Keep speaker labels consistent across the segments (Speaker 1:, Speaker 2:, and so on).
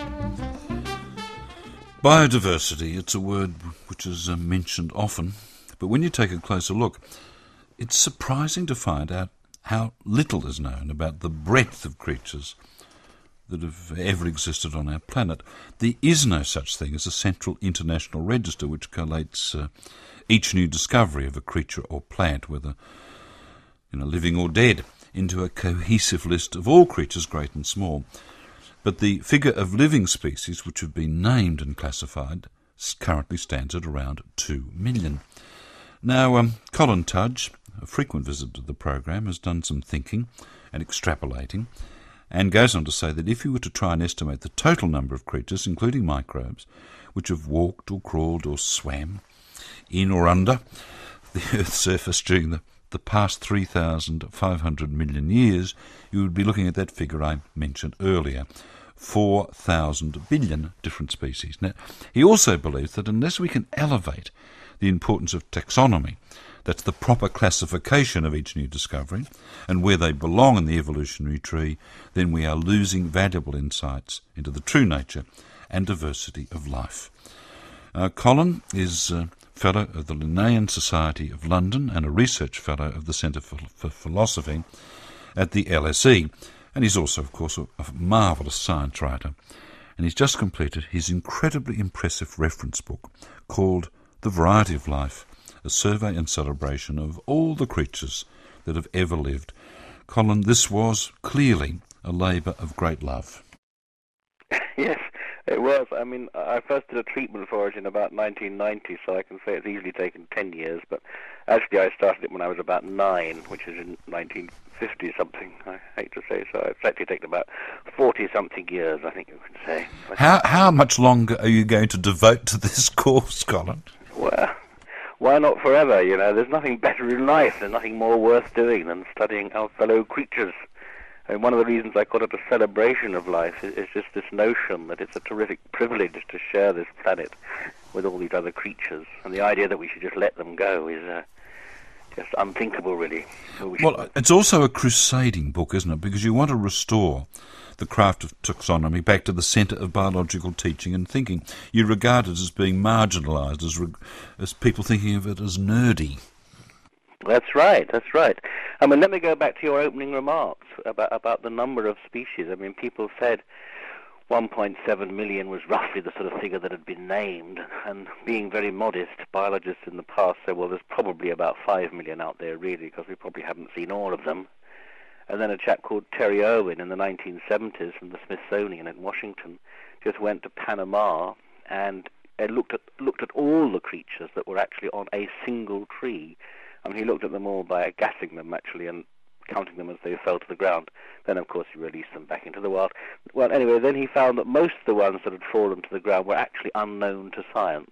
Speaker 1: Biodiversity, it's a word which is mentioned often, but when you take a closer look, it's surprising to find out how little is known about the breadth of creatures that have ever existed on our planet. There is no such thing as a central international register which collates each new discovery of a creature or plant, whether living or dead, into a cohesive list of all creatures, great and small. But the figure of living species which have been named and classified currently stands at around 2 million. Now, Colin Tudge, a frequent visitor to the program, has done some thinking and extrapolating, and goes on to say that if you were to try and estimate the total number of creatures, including microbes, which have walked or crawled or swam in or under the Earth's surface during the past 3,500 million years, you would be looking at that figure I mentioned earlier, 4,000 billion different species. Now, he also believes that unless we can elevate the importance of taxonomy, that's the proper classification of each new discovery, and where they belong in the evolutionary tree, then we are losing valuable insights into the true nature and diversity of life. Colin is Fellow of the Linnaean Society of London and a Research Fellow of the Centre for Philosophy at the LSE. And he's also, of course, a marvellous science writer. And he's just completed his incredibly impressive reference book called The Variety of Life, a survey and celebration of all the creatures that have ever lived. Colin, this was clearly a labour of great love.
Speaker 2: Yes, it was. I mean, I first did a treatment for it in about 1990, so I can say it's easily taken 10 years, but actually I started it when I was about 9, which is in 1950-something, I hate to say so. It's actually taken about 40-something years, I think you could say.
Speaker 1: How much longer are you going to devote to this course, Colin?
Speaker 2: Well, why not forever, There's nothing better in life, there's nothing more worth doing than studying our fellow creatures. And one of the reasons I call it a celebration of life is just this notion that it's a terrific privilege to share this planet with all these other creatures. And the idea that we should just let them go is just unthinkable, really.
Speaker 1: Well, it's also a crusading book, isn't it? Because you want to restore the craft of taxonomy back to the centre of biological teaching and thinking. You regard it as being marginalised, as people thinking of it as nerdy.
Speaker 2: That's right. I mean, let me go back to your opening remarks about the number of species. I mean, people said 1.7 million was roughly the sort of figure that had been named, and being very modest, biologists in the past said, well, there's probably about 5 million out there, really, because we probably haven't seen all of them. And then a chap called Terry Irwin in the 1970s from the Smithsonian in Washington just went to Panama and looked at all the creatures that were actually on a single tree. I mean, he looked at them all by gassing them, actually, and counting them as they fell to the ground. Then, of course, he released them back into the wild. Well, anyway, then he found that most of the ones that had fallen to the ground were actually unknown to science.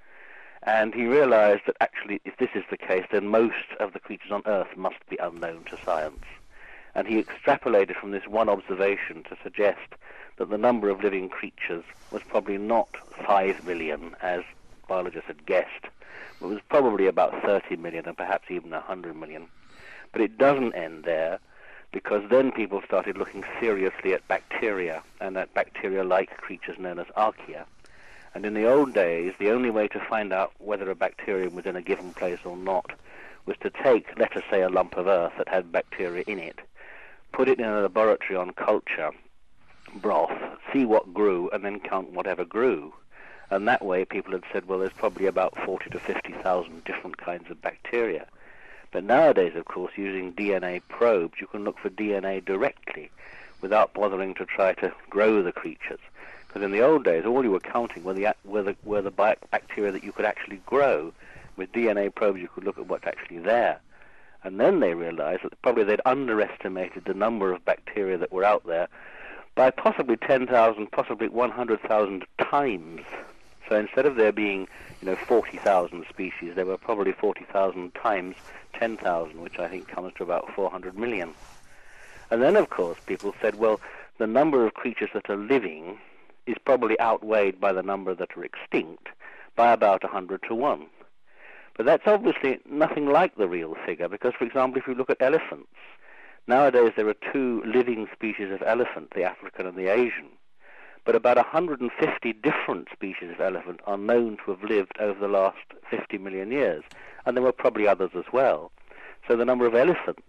Speaker 2: And he realized that actually, if this is the case, then most of the creatures on Earth must be unknown to science. And he extrapolated from this one observation to suggest that the number of living creatures was probably not 5 million, as biologists had guessed. It was probably about 30 million and perhaps even 100 million. But it doesn't end there, because then people started looking seriously at bacteria and at bacteria-like creatures known as archaea. And in the old days, the only way to find out whether a bacterium was in a given place or not was to take, let us say, a lump of earth that had bacteria in it, put it in a laboratory on culture, broth, see what grew, and then count whatever grew. And that way people had said, well, there's probably about 40 to 50,000 different kinds of bacteria. But nowadays, of course, using DNA probes, you can look for DNA directly without bothering to try to grow the creatures. Because in the old days, all you were counting were the bacteria that you could actually grow. With DNA probes, you could look at what's actually there. And then they realized that probably they'd underestimated the number of bacteria that were out there by possibly 10,000, possibly 100,000 times. So instead of there being, 40,000 species, there were probably 40,000 times 10,000, which I think comes to about 400 million. And then, of course, people said, well, the number of creatures that are living is probably outweighed by the number that are extinct by about 100 to 1. But that's obviously nothing like the real figure, because, for example, if you look at elephants, nowadays there are 2 living species of elephant, the African and the Asian. but about 150 different species of elephant are known to have lived over the last 50 million years, and there were probably others as well. So the number of elephants,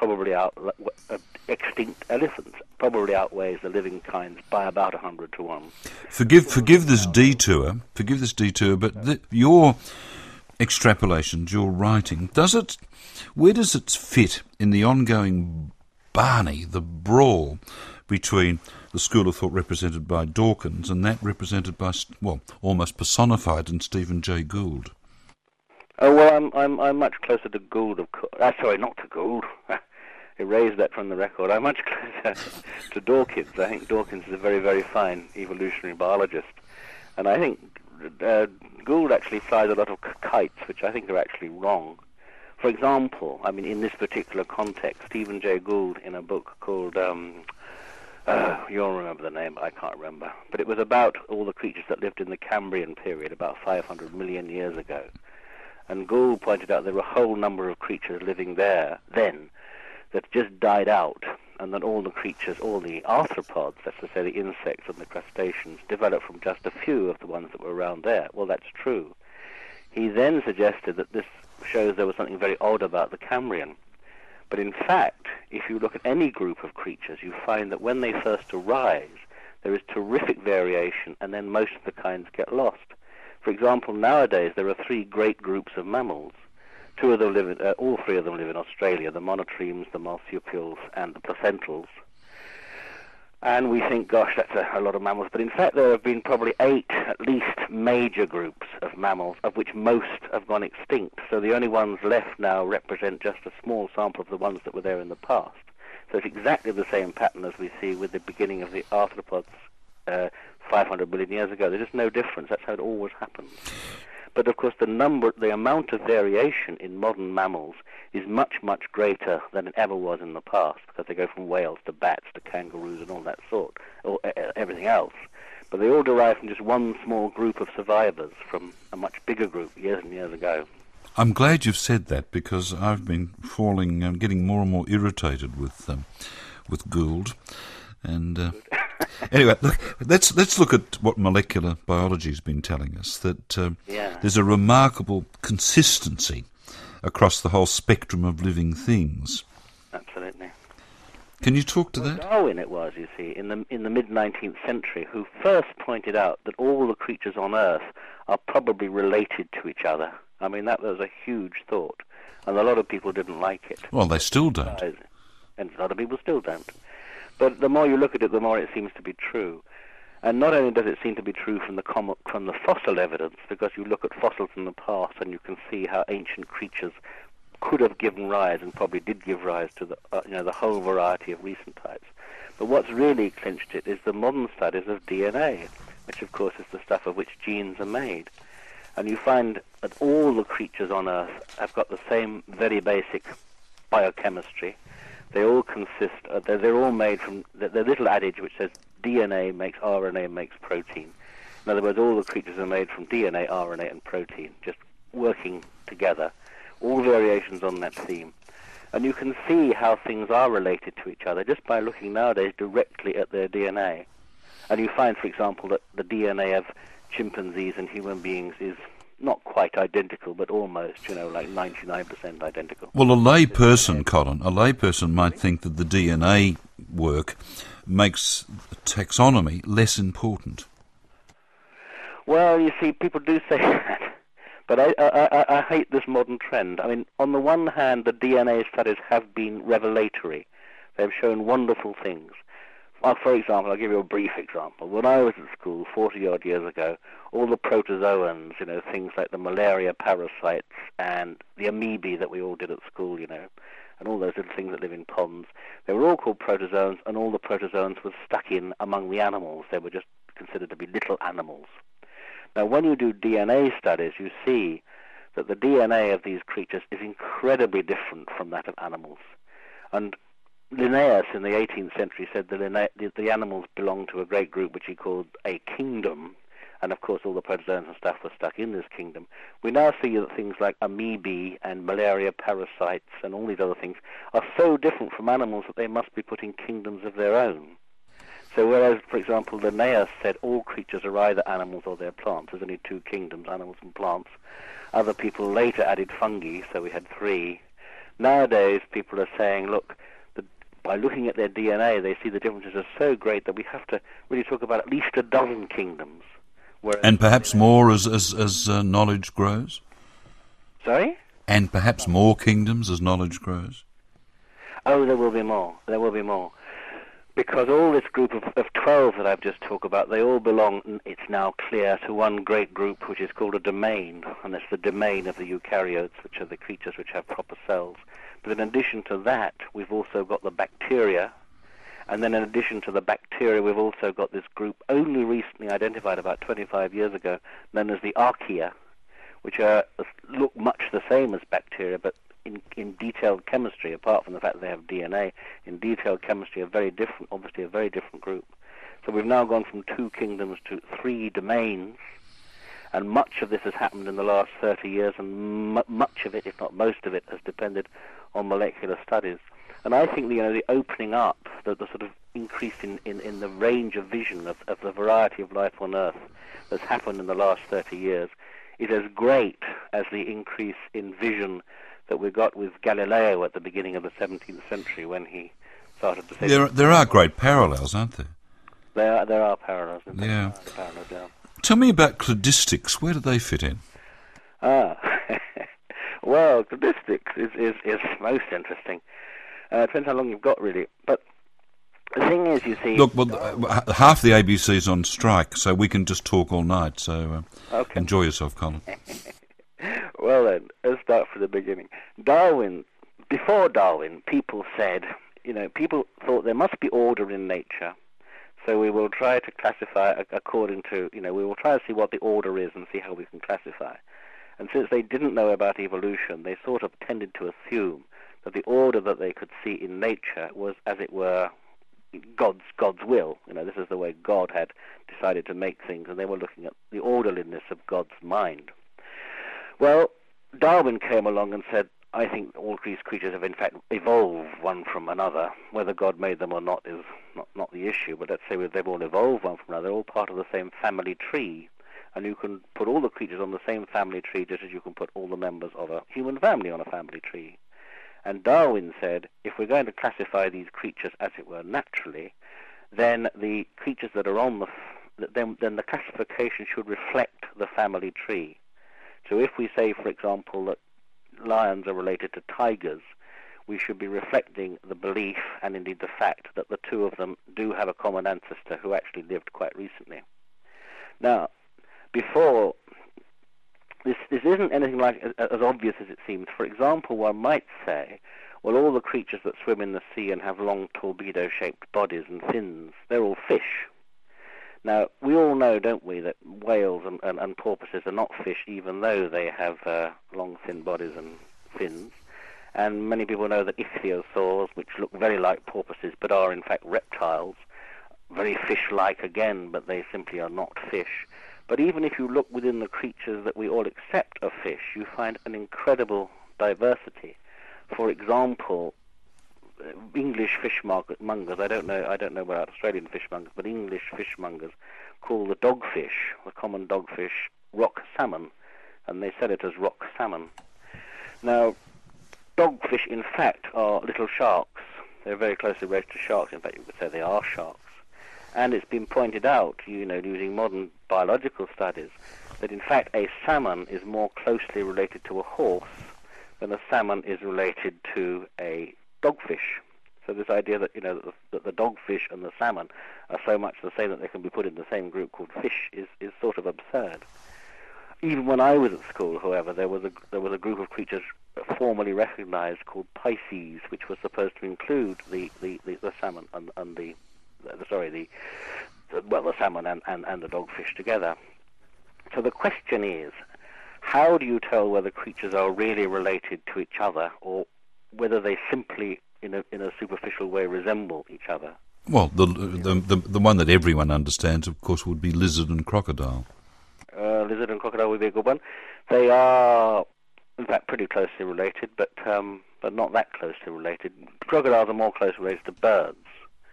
Speaker 2: extinct elephants, probably outweighs the living kinds by about 100 to 1.
Speaker 1: Forgive this detour, but your extrapolations, your writing, where does it fit in the ongoing Barney, the brawl between the school of thought represented by Dawkins and that represented by, almost personified in Stephen Jay Gould?
Speaker 2: Oh, well, I'm much closer to Gould, of course. Sorry, not to Gould. Erase that from the record. I'm much closer to Dawkins. I think Dawkins is a very, very fine evolutionary biologist. And I think Gould actually flies a lot of kites, which I think are actually wrong. For example, I mean, in this particular context, Stephen Jay Gould, in a book called, you'll remember the name, I can't remember, but it was about all the creatures that lived in the Cambrian period, about 500 million years ago. And Gould pointed out there were a whole number of creatures living there then that just died out, and that all the creatures, all the arthropods, that's to say the insects and the crustaceans, developed from just a few of the ones that were around there. Well, that's true. He then suggested that this shows there was something very odd about the Cambrian. But in fact, if you look at any group of creatures, you find that when they first arise, there is terrific variation, and then most of the kinds get lost. For example, nowadays there are three great groups of mammals. All three of them live in Australia, the monotremes, the marsupials, and the placentals. And we think, gosh, that's a lot of mammals. But in fact, there have been probably 8, at least, major groups of mammals, of which most have gone extinct. So the only ones left now represent just a small sample of the ones that were there in the past. So it's exactly the same pattern as we see with the beginning of the arthropods 500 million years ago. There's just no difference. That's how it always happens. But of course, the amount of variation in modern mammals is much, much greater than it ever was in the past, because they go from whales to bats to kangaroos and all that sort, or everything else. But they all derive from just one small group of survivors from a much bigger group years and years ago.
Speaker 1: I'm glad you've said that, because I've been getting more and more irritated with Gould, and. Anyway, let's look at what molecular biology has been telling us, that there's a remarkable consistency across the whole spectrum of living things.
Speaker 2: Absolutely.
Speaker 1: Can you talk to that?
Speaker 2: Darwin it was, you see, in the mid-19th century, who first pointed out that all the creatures on Earth are probably related to each other. I mean, that was a huge thought, and a lot of people didn't like it.
Speaker 1: Well, they still don't.
Speaker 2: And a lot of people still don't. But the more you look at it, the more it seems to be true. And not only does it seem to be true from the fossil evidence, because you look at fossils in the past and you can see how ancient creatures could have given rise, and probably did give rise, to the whole variety of recent types. But what's really clinched it is the modern studies of DNA, which of course is the stuff of which genes are made. And you find that all the creatures on Earth have got the same very basic biochemistry. They all consist, they're all made from the little adage which says DNA makes RNA makes protein. In other words, all the creatures are made from DNA, RNA, and protein, just working together, all variations on that theme. And you can see how things are related to each other just by looking nowadays directly at their DNA. And you find, for example, that the DNA of chimpanzees and human beings is not quite identical, but almost, like 99% identical.
Speaker 1: Well, a layperson, Colin, might think that the DNA work makes taxonomy less important.
Speaker 2: Well, you see, people do say that. But I hate this modern trend. I mean, on the one hand, the DNA studies have been revelatory. They've shown wonderful things. For example, I'll give you a brief example. When I was at school 40-odd years ago, all the protozoans, things like the malaria parasites and the amoebae that we all did at school, and all those little things that live in ponds, they were all called protozoans, and all the protozoans were stuck in among the animals. They were just considered to be little animals. Now, when you do DNA studies, you see that the DNA of these creatures is incredibly different from that of animals. And Linnaeus in the 18th century said that the animals belonged to a great group which he called a kingdom, and of course all the protozoans and stuff were stuck in this kingdom. We now see that things like amoebae and malaria parasites and all these other things are so different from animals that they must be put in kingdoms of their own. So whereas, for example, Linnaeus said all creatures are either animals or they're plants, there's only two kingdoms, animals and plants. Other people later added fungi, so we had three. Nowadays, people are saying, look, by looking at their DNA, they see the differences are so great that we have to really talk about at least a dozen kingdoms.
Speaker 1: And perhaps more as knowledge grows?
Speaker 2: Sorry?
Speaker 1: And perhaps more kingdoms as knowledge grows?
Speaker 2: Oh, there will be more. There will be more. Because all this group of 12 that I've just talked about, they all belong, it's now clear, to one great group which is called a domain, and it's the domain of the eukaryotes, which are the creatures which have proper cells. But in addition to that, we've also got the bacteria, and then in addition to the bacteria, we've also got this group only recently identified about 25 years ago, known as the archaea, which look much the same as bacteria, but in detailed chemistry, apart from the fact that they have DNA, in detailed chemistry are very different, obviously a very different group. So we've now gone from 2 kingdoms to 3 domains, and much of this has happened in the last 30 years, and much of it, if not most of it, has depended on molecular studies. And I think the opening up, the sort of increase in the range of vision of the variety of life on Earth that's happened in the last 30 years is as great as the increase in vision that we got with Galileo at the beginning of the 17th century when he started to say...
Speaker 1: There are great parallels, aren't there?
Speaker 2: There are parallels.
Speaker 1: Yeah.
Speaker 2: Parallels, yeah.
Speaker 1: Tell me about cladistics. Where do they fit in?
Speaker 2: Well, cladistics is most interesting. Depends how long you've got, really. But the thing is, you see...
Speaker 1: Look, well, half the ABC's on strike, so we can just talk all night. So
Speaker 2: okay.
Speaker 1: Enjoy yourself, Colin.
Speaker 2: Well then, let's start from the beginning. Before Darwin, people said, people thought there must be order in nature, so we will try to classify according to, we will try to see what the order is and see how we can classify. And since they didn't know about evolution, they sort of tended to assume that the order that they could see in nature was, as it were, God's will. This is the way God had decided to make things, and they were looking at the orderliness of God's mind. Well, Darwin came along and said, I think all these creatures have in fact evolved one from another. Whether God made them or not is not the issue, but let's say they've all evolved one from another. They're all part of the same family tree, and you can put all the creatures on the same family tree just as you can put all the members of a human family on a family tree. And Darwin said, if we're going to classify these creatures as it were naturally, then the creatures that are on then the classification should reflect the family tree. So if we say, for example, that lions are related to tigers, we should be reflecting the belief and indeed the fact that the two of them do have a common ancestor who actually lived quite recently. Now, before, this isn't anything like as obvious as it seems. For example, one might say, well, all the creatures that swim in the sea and have long torpedo-shaped bodies and fins, they're all fish. Now, we all know, don't we, that whales and porpoises are not fish, even though they have long, thin bodies and fins. And many people know that ichthyosaurs, which look very like porpoises but are in fact reptiles, very fish-like again, but they simply are not fish. But even if you look within the creatures that we all accept are fish, you find an incredible diversity. For example, English fishmongers, I don't know about Australian fishmongers, but English fishmongers call the dogfish, the common dogfish, rock salmon, and they sell it as rock salmon. Now, dogfish, in fact, are little sharks. They're very closely related to sharks. In fact, you could say they are sharks. And it's been pointed out, using modern biological studies, that in fact a salmon is more closely related to a horse than a salmon is related to a dogfish. So this idea that that the dogfish and the salmon are so much the same that they can be put in the same group called fish is sort of absurd. Even when I was at school, however, there was a group of creatures formally recognized called Pisces, which was supposed to include the salmon and the salmon and the dogfish together. So the question is, how do you tell whether creatures are really related to each other or whether they simply, in a superficial way, resemble each other?
Speaker 1: Well, the one that everyone understands, of course, would be lizard and crocodile.
Speaker 2: Lizard and crocodile would be a good one. They are, in fact, pretty closely related, but not that closely related. Crocodiles are more closely related to birds.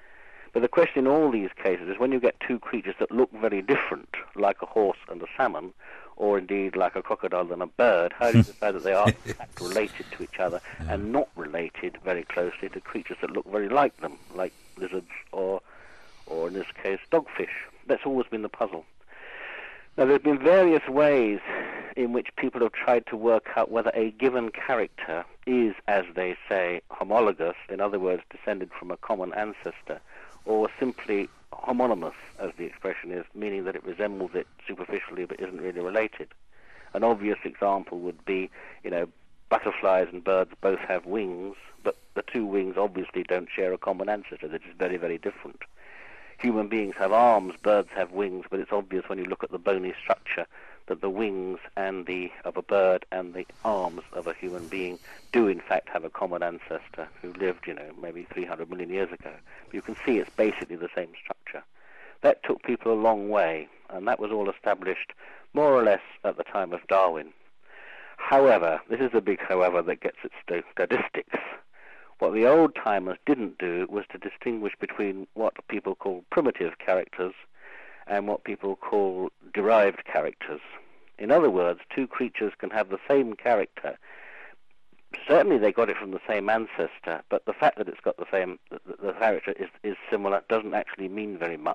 Speaker 2: But the question in all these cases is when you get two creatures that look very different, like a horse and a salmon, or indeed like a crocodile and a bird, how do you decide that they are in fact related to each other and not related very closely to creatures that look very like them, like lizards or in this case dogfish? That's always been the puzzle. Now, there have been various ways in which people have tried to work out whether a given character is, as they say, homologous, in other words, descended from a common ancestor, or simply homonymous, as the expression is, meaning that it resembles it superficially but isn't really related. An obvious example would be, butterflies and birds both have wings, but the two wings obviously don't share a common ancestor. They're just very, very different. Human beings have arms, birds have wings, but it's obvious when you look at the bony structure that the wings of a bird and the arms of a human being do in fact have a common ancestor who lived, maybe 300 million years ago. But you can see it's basically the same structure. That took people a long way, and that was all established more or less at the time of Darwin. However, this is a big however that gets at statistics. What the old-timers didn't do was to distinguish between what people call primitive characters and what people call derived characters. In other words, two creatures can have the same character. Certainly they got it from the same ancestor, but the fact that it's got the character is similar doesn't actually mean very much.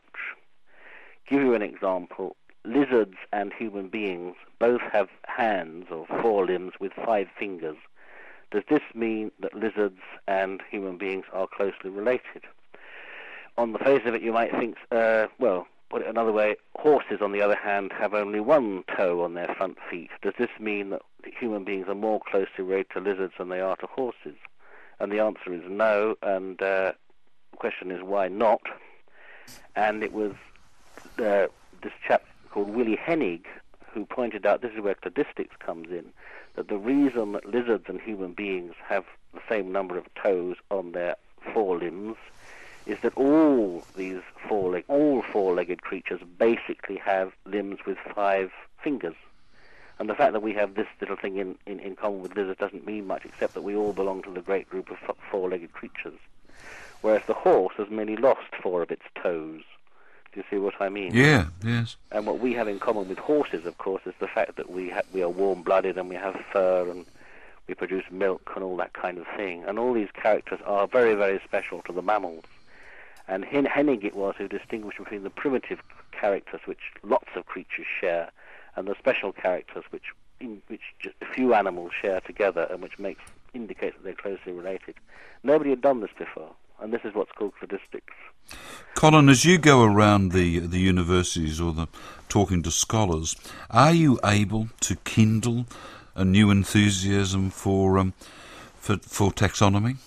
Speaker 2: Give you an example. Lizards and human beings both have hands or forelimbs with 5 fingers. Does this mean that lizards and human beings are closely related? On the face of it, you might think, put it another way, horses, on the other hand, have only 1 toe on their front feet. Does this mean that human beings are more closely related to lizards than they are to horses? And the answer is no, and the question is why not? And it was this chap called Willy Hennig who pointed out, this is where statistics comes in, that the reason that lizards and human beings have the same number of toes on their forelimbs is that all four-legged creatures basically have limbs with 5 fingers. And the fact that we have this little thing in common with lizards doesn't mean much, except that we all belong to the great group of four-legged creatures. Whereas the horse has merely lost 4 of its toes. Do you see what I mean?
Speaker 1: Yeah, yes.
Speaker 2: And what we have in common with horses, of course, is the fact that we are warm-blooded and we have fur and we produce milk and all that kind of thing. And all these characters are very, very special to the mammals. And Hennig it was who distinguished between the primitive characters, which lots of creatures share, and the special characters, which just a few animals share together, and which indicates that they're closely related. Nobody had done this before, and this is what's called statistics.
Speaker 1: Colin, as you go around the universities or talking to scholars, are you able to kindle a new enthusiasm for taxonomy?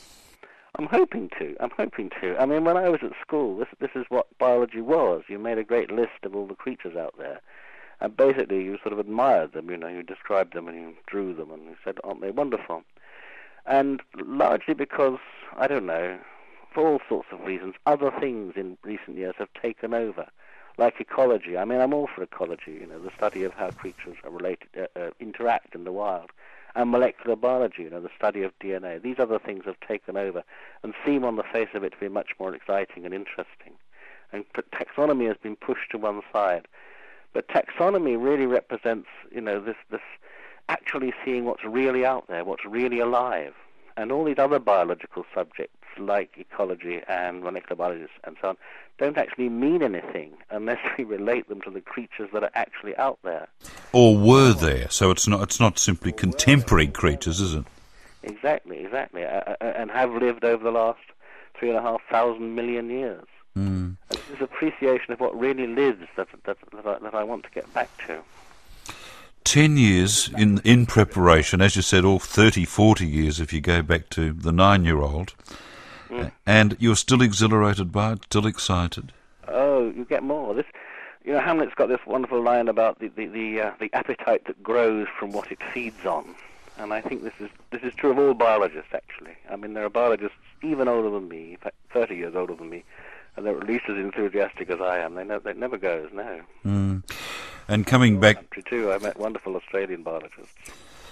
Speaker 2: I'm hoping to. I mean, when I was at school, this is what biology was. You made a great list of all the creatures out there, and basically you sort of admired them. You described them and you drew them, and you said, "Aren't they wonderful?" And largely because, I don't know, for all sorts of reasons, other things in recent years have taken over, like ecology. I mean, I'm all for ecology, the study of how creatures are related, interact in the wild, and molecular biology, the study of DNA. These other things have taken over and seem on the face of it to be much more exciting and interesting. And taxonomy has been pushed to one side. But taxonomy really represents, this actually seeing what's really out there, what's really alive. And all these other biological subjects, like ecology and molecular biology and so on, don't actually mean anything unless we relate them to the creatures that are actually out there.
Speaker 1: Or were there, so it's not simply contemporary creatures, is it?
Speaker 2: Exactly, and have lived over the last 3,500 million years.
Speaker 1: Mm.
Speaker 2: And this is appreciation of what really lives that I want to get back to.
Speaker 1: 10 years in preparation, as you said, or 30, 40 years if you go back to the 9-year-old, and you're still exhilarated by it, still excited?
Speaker 2: Oh, you get more. Hamlet's got this wonderful line about the appetite that grows from what it feeds on, and I think this is true of all biologists, actually. I mean, there are biologists even older than me, in fact 30 years older than me, and they're at least as enthusiastic as I am. They never goes, no.
Speaker 1: Mm. And coming back...
Speaker 2: Too, I met wonderful Australian biologists.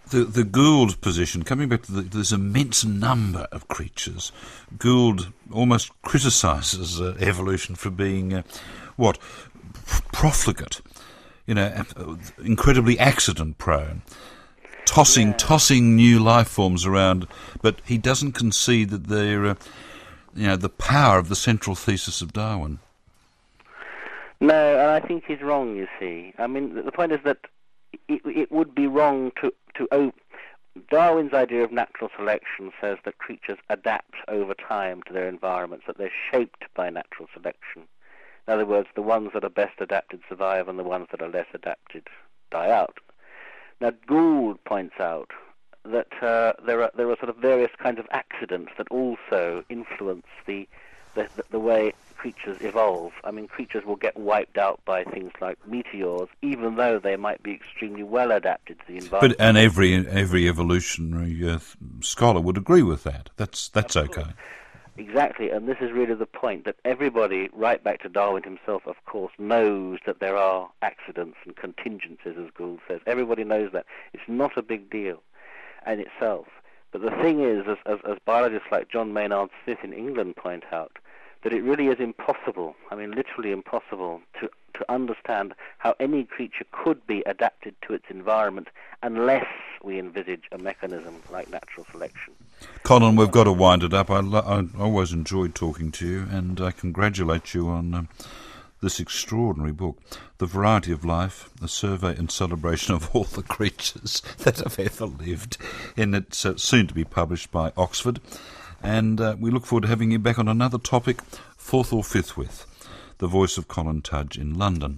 Speaker 1: The Gould position, coming back to this immense number of creatures, Gould almost criticises evolution for being, profligate, incredibly accident-prone, tossing new life forms around, but he doesn't concede that they're, the power of the central thesis of Darwin.
Speaker 2: No, and I think he's wrong, you see. I mean, the point is that it would be wrong to Darwin's idea of natural selection says that creatures adapt over time to their environments, that they're shaped by natural selection. In other words, the ones that are best adapted survive and the ones that are less adapted die out. Now, Gould points out that there are sort of various kinds of accidents that also influence the way creatures evolve. I mean, creatures will get wiped out by things like meteors, even though they might be extremely well adapted to the environment.
Speaker 1: And every evolutionary scholar would agree with that. That's okay.
Speaker 2: Exactly, and this is really the point, that everybody, right back to Darwin himself, of course, knows that there are accidents and contingencies, as Gould says. Everybody knows that. It's not a big deal in itself. But the thing is, as biologists like John Maynard Smith in England point out, that it really is impossible, I mean literally impossible, to understand how any creature could be adapted to its environment unless we envisage a mechanism like natural selection.
Speaker 1: Colin, we've got to wind it up. I always enjoyed talking to you, and I congratulate you on this extraordinary book, The Variety of Life, a survey and celebration of all the creatures that have ever lived. And it's soon to be published by Oxford. And we look forward to having you back on another topic, fourth or fifth with, the voice of Colin Tudge in London.